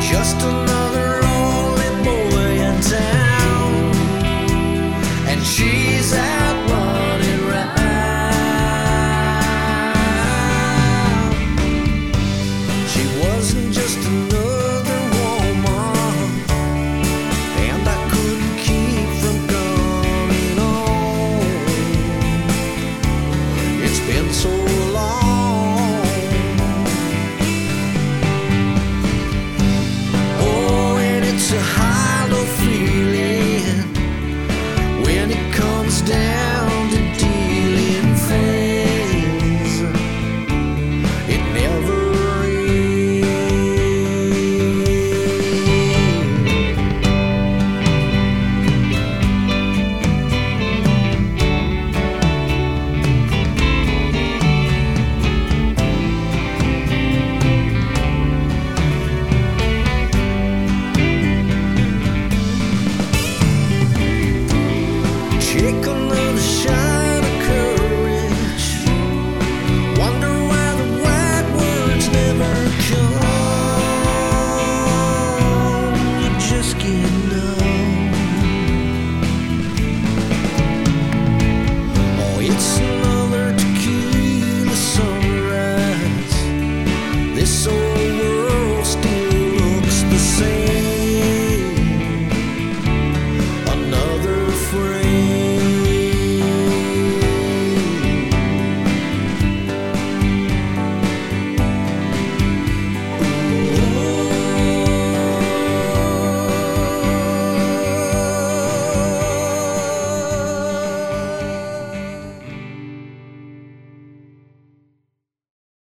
Just another lonely boy in town, and she's out running round. She wasn't just another woman, and I couldn't keep from coming on. It's been so long. It's a hollow feeling when it comes down to dealing things. It never take another shot of courage. Wonder why the right words never come. You just can't know. Oh, it's another tequila sunrise. This old